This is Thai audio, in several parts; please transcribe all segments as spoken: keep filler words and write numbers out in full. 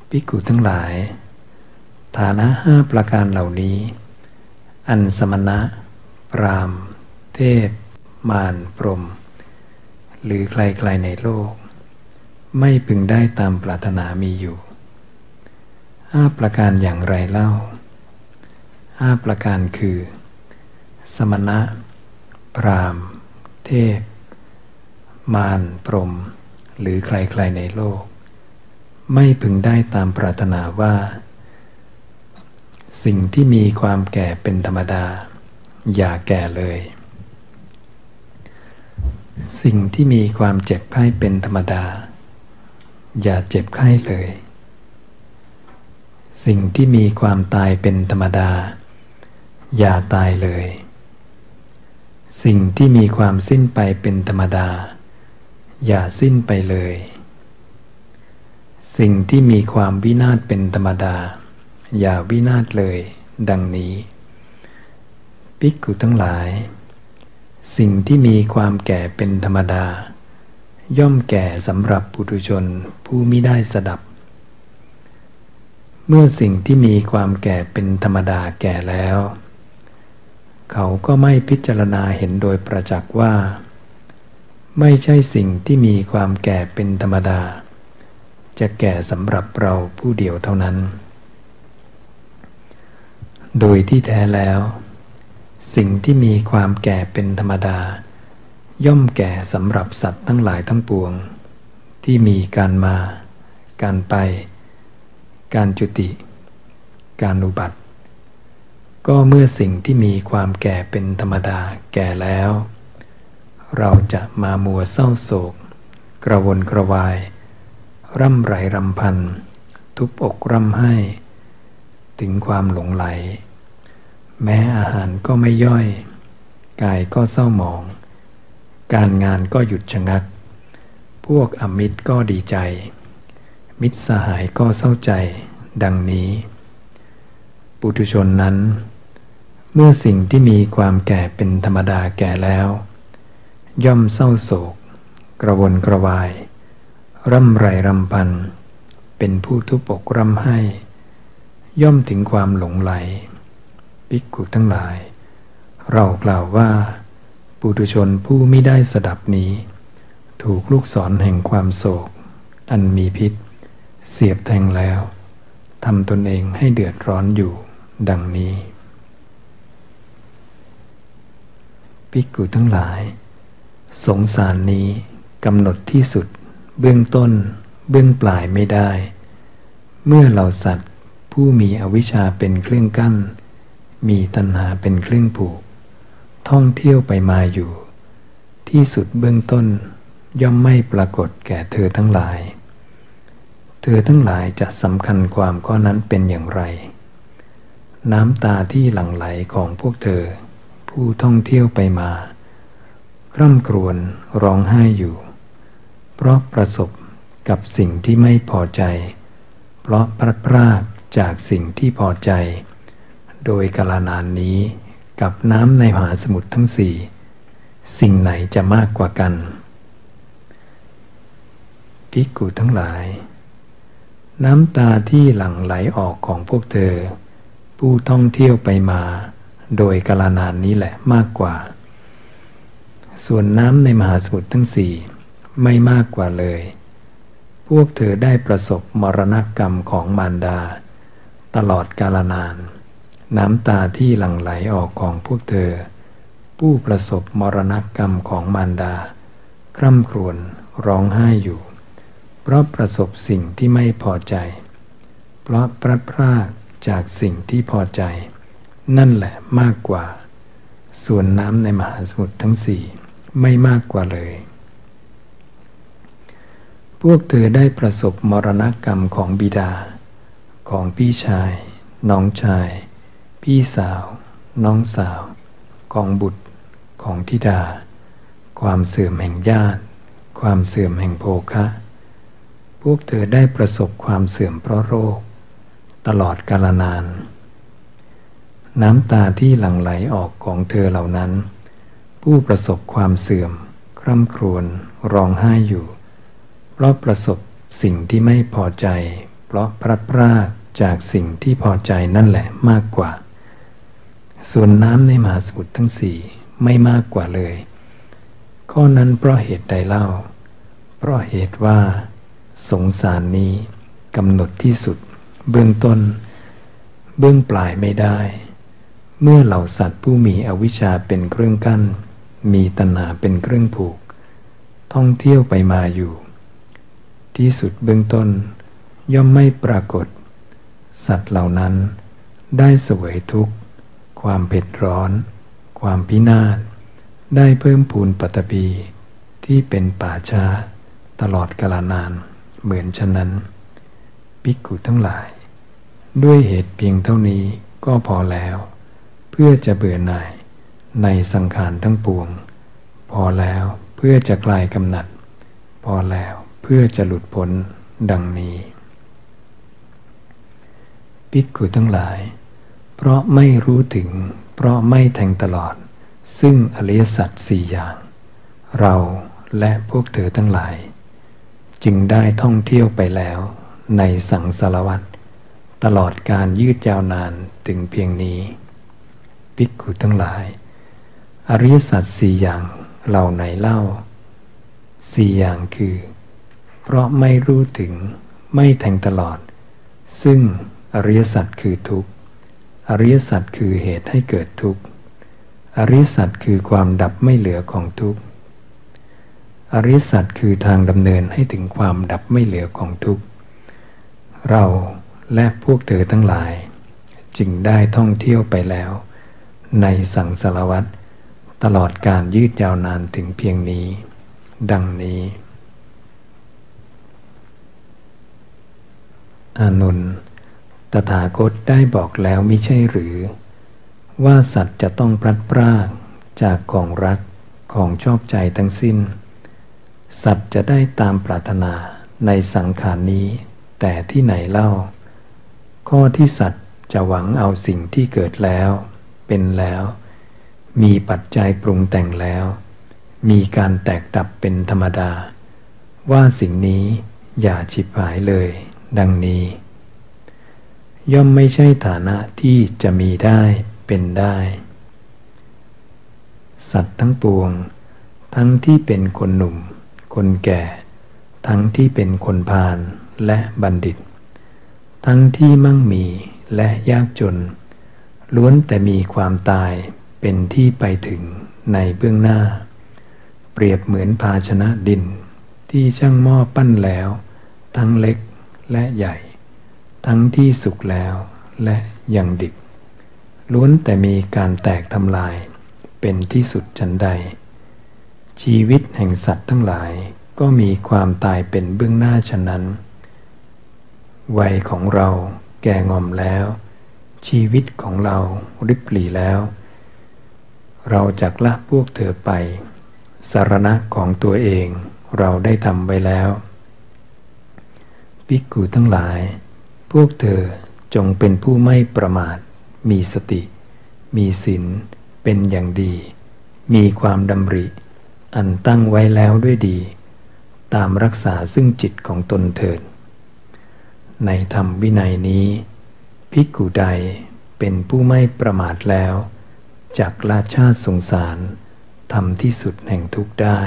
ภิกขุทั้งหลายฐานะห้าประการเหล่านี้อันสมณะพราหมณ์เทพมารพรหมหรือใครๆในโลกไม่พึงได้ตามปรารถนามีอยู่ห้าประการอย่างไรเล่าห้าประการคือสมณะพราหมณ์เทพมารพรหมหรือใครๆในโลกไม่พึงได้ตามปรารถนาว่าสิ่งที่มีความแก่เป็นธรรมดาอย่าแก่เลยสิ่งที่มีความเจ็บไข้เป็นธรรมดาอย่าเจ็บไข้เลยสิ่งที่มีความตายเป็นธรรมดาอย่าตายเลยสิ่งที่มีความสิ้นไปเป็นธรรมดาอย่าสิ้นไปเลยสิ่งที่มีความวินาศเป็นธรรมดาอย่าวินาศเลยดังนี้ภิกขุทั้งหลายสิ่งที่มีความแก่เป็นธรรมดาย่อมแก่สำหรับปุถุชนผู้มิได้สดับเมื่อสิ่งที่มีความแก่เป็นธรรมดาแก่แล้วเขาก็ไม่พิจารณาเห็นโดยประจักษ์ว่าไม่ใช่สิ่งที่มีความแก่เป็นธรรมดาจะแก่สำหรับเราผู้เดียวเท่านั้นโดยที่แท้แล้วสิ่งที่มีความแก่เป็นธรรมดาย่อมแก่สำหรับสัตว์ทั้งหลายทั้งปวงที่มีการมาการไปการจุติการอุบัติก็เมื่อสิ่งที่มีความแก่เป็นธรรมดาแก่แล้วเราจะมามัวเศร้าโศกกระวนกระวายร่ำไรรำพันทุบอกร่ำไห้ถึงความหลงไหลแม้อาหารก็ไม่ย่อยกายก็เศร้าหมองการงานก็หยุดชะงักพวกอมิตรก็ดีใจมิตรสหายก็เศร้าใจดังนี้ปุถุชนนั้นเมื่อสิ่งที่มีความแก่เป็นธรรมดาแก่แล้วย่อมเศร้าโศกกระวนกระวายร่ำไรรำพันเป็นผู้ทุบอกร่ำไห้ย่อมถึงความหลงไหลภิกขุทั้งหลายเรากล่าวว่าปุถุชนผู้มิได้สดับนี้ถูกลูกศรแห่งความโศกอันมีพิษเสียบแทงแล้วทำตนเองให้เดือดร้อนอยู่ดังนี้ภิกขุทั้งหลายสงสารนี้กำหนดที่สุดเบื้องต้นเบื้องปลายไม่ได้เมื่อเราสัตว์ผู้มีอวิชชาเป็นเครื่องกั้นมีตัณหาเป็นเครื่องผูกท่องเที่ยวไปมาอยู่ที่สุดเบื้องต้นย่อมไม่ปรากฏแก่เธอทั้งหลายเธอทั้งหลายจะสำคัญความข้อนั้นเป็นอย่างไรน้ำตาที่หลั่งไหลของพวกเธอผู้ท่องเที่ยวไปมาคร่ำครวญร้องไห้อยู่เพราะประสบกับสิ่งที่ไม่พอใจเพราะพลัดพรากจากสิ่งที่พอใจโดยกาลนานนี้กับน้ำในมหาสมุทรทั้งสี่สิ่งไหนจะมากกว่ากันภิกขุทั้งหลายน้ำตาที่หลั่งไหลออกของพวกเธอผู้ท่องเที่ยวไปมาโดยกาลนานนี้แหละมากกว่าส่วนน้ำในมหาสมุทรทั้งสี่ไม่มากกว่าเลยพวกเธอได้ประสบมรณกรรมของมารดาตลอดกาลนานน้ำตาที่หลั่งไหลออกของพวกเธอผู้ประสบมรณกรรมของมารดาคร่ำครวญร้องไห้อยู่เพราะประสบสิ่งที่ไม่พอใจเพราะพลัดพรากจากสิ่งที่พอใจนั่นแหละมากกว่าส่วนน้ำในมหาสมุทรทั้งสี่ไม่มากกว่าเลยพวกเธอได้ประสบมรณกรรมของบิดาของพี่ชายน้องชายพี่สาวน้องสาวของบุตรของธิดาความเสื่อมแห่งญาติความเสื่อมแห่งโภคะพวกเธอได้ประสบความเสื่อมเพราะโรคตลอดกาลนานน้ำตาที่หลั่งไหลออกของเธอเหล่านั้นผู้ประสบความเสื่อมคร่ำครวญร้องไห้อยู่เพราะประสบสิ่งที่ไม่พอใจเพราะพลัดพรากจากสิ่งที่พอใจนั่นแหละมากกว่าส่วนน้ำในมหาสมุทรทั้งสี่ไม่มากกว่าเลยข้อนั้นเพราะเหตุใดเล่าเพราะเหตุว่าสงสารนี้กำหนดที่สุดเบื้องต้นเบื้องปลายไม่ได้เมื่อเหล่าสัตว์ผู้มีอวิชชาเป็นเครื่องกั้นมีตัณหาเป็นเครื่องผูกท่องเที่ยวไปมาอยู่ที่สุดเบื้องต้นย่อมไม่ปรากฏสัตว์เหล่านั้นได้เสวยทุกข์ความเผ็ดร้อนความพินาศได้เพิ่มพูนปฐพีที่เป็นป่าช้าตลอดกาลนานเหมือนฉะนั้นภิกขุทั้งหลายด้วยเหตุเพียงเท่านี้ก็พอแล้วเพื่อจะเบื่อหน่ายในสังขารทั้งปวงพอแล้วเพื่อจะคลายกำหนัดพอแล้วเพื่อจะหลุดพ้นดังนี้ภิกขุทั้งหลายเพราะไม่รู้ถึงเพราะไม่แทงตลอดซึ่งอริยสัจสี่อย่างเราและพวกเธอทั้งหลายจึงได้ท่องเที่ยวไปแล้วในสังสารวัฏตลอดการยืดยาวนานถึงเพียงนี้ภิกขุทั้งหลายอริยสัจสี่อย่างเหล่าไหนเล่าสี่อย่างคือเพราะไม่รู้ถึงไม่แทงตลอดซึ่งอริยสัจคือทุกข์อริยสัจคือเหตุให้เกิดทุกข์อริยสัจคือความดับไม่เหลือของทุกข์อริยสัจคือทางดำเนินให้ถึงความดับไม่เหลือของทุกข์เราและพวกเธอทั้งหลายจึงได้ท่องเที่ยวไปแล้วในสังสารวัฏตลอดการยืดยาวนานถึงเพียงนี้ดังนี้อานนท์ตถาคตได้บอกแล้วมิใช่หรือว่าสัตว์จะต้องพลัดพรากจากของรักของชอบใจทั้งสิ้นสัตว์จะได้ตามปรารถนาในสังขารนี้แต่ที่ไหนเล่าข้อที่สัตว์จะหวังเอาสิ่งที่เกิดแล้วเป็นแล้วมีปัจจัยปรุงแต่งแล้วมีการแตกดับเป็นธรรมดาว่าสิ่งนี้อย่าฉิบหายเลยดังนี้ย่อมไม่ใช่ฐานะที่จะมีได้เป็นได้สัตว์ทั้งปวงทั้งที่เป็นคนหนุ่มคนแก่ทั้งที่เป็นคนพาลและบัณฑิตทั้งที่มั่งมีและยากจนล้วนแต่มีความตายเป็นที่ไปถึงในเบื้องหน้าเปรียบเหมือนภาชนะดินที่ช่างหม้อปั้นแล้วทั้งเล็กและใหญ่ทั้งที่สุกแล้วและยังดิบล้วนแต่มีการแตกทำลายเป็นที่สุดฉันใดชีวิตแห่งสัตว์ทั้งหลายก็มีความตายเป็นเบื้องหน้าฉะนั้นวัยของเราแก่งอมแล้วชีวิตของเราริบหรี่แล้วเราจักละพวกเธอไปสรณะของตัวเองเราได้ทำไว้แล้วภิกขุทั้งหลายพวกเธอจงเป็นผู้ไม่ประมาทมีสติมีศีลเป็นอย่างดีมีความดำริอันตั้งไว้แล้วด้วยดีตามรักษาซึ่งจิตของตนเถิดในธรรมวินัยนี้ภิกขุใดเป็นผู้ไม่ประมาทแล้วจักละชาติสงสารทำที่สุดแห่งทุกข์ได้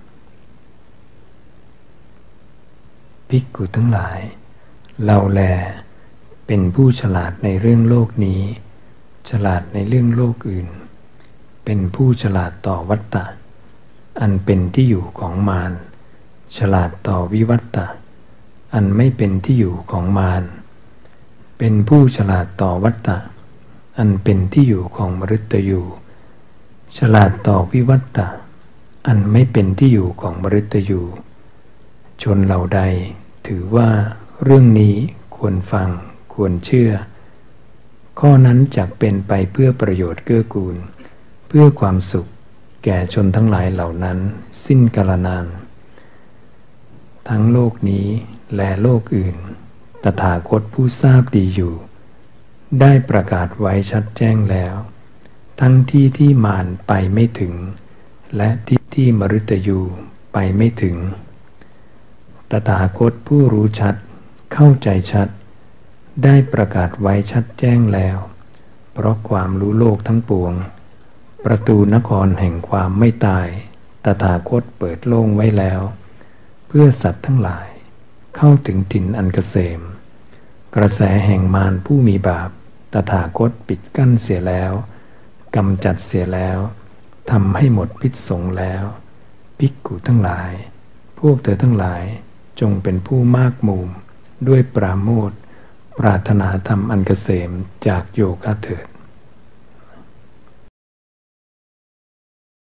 ภิกขุทั้งหลายเราแลเป็นผู้ฉลาดในเรื่องโลกนี้ฉลาดในเรื่องโลกอื่นเป็นผู้ฉลาดต่อวัฏฏะอันเป็นที่อยู่ของมารฉลาดต่อวิวัฏฏะอันไม่เป็นที่อยู่ของมารเป็นผู้ฉลาดต่อวัฏฏะอันเป็นที่อยู่ของมฤตยูฉลาดต่อวิวัฏฏะอันไม่เป็นที่อยู่ของมฤตยูชนเหล่าใดถือว่าเรื่องนี้ควรฟังควรเชื่อข้อนั้นจักเป็นไปเพื่อประโยชน์เกื้อกูลเพื่อความสุขแก่ชนทั้งหลายเหล่านั้นสิ้นกาลนานทั้งโลกนี้และโลกอื่นตถาคตผู้ทราบดีอยู่ได้ประกาศไว้ชัดแจ้งแล้วทั้งที่ที่มารไปไม่ถึงและที่ที่มฤตยูไปไม่ถึงตถาคตผู้รู้ชัดเข้าใจชัดได้ประกาศไว้ชัดแจ้งแล้วเพราะความรู้โลกทั้งปวงประตูนครแห่งความไม่ตายตถาคตเปิดโล่งไว้แล้วเพื่อสัตว์ทั้งหลายเข้าถึงถิ่นอันเกษมกระแสแห่งมารผู้มีบาปตถาคตปิดกั้นเสียแล้วกำจัดเสียแล้วทำให้หมดพิษสงแล้วภิกขุทั้งหลายพวกเธอทั้งหลายจงเป็นผู้มากมูมด้วยปราโมทย์ปรารถนาธรรมอันเกษมจากโยคะเถิด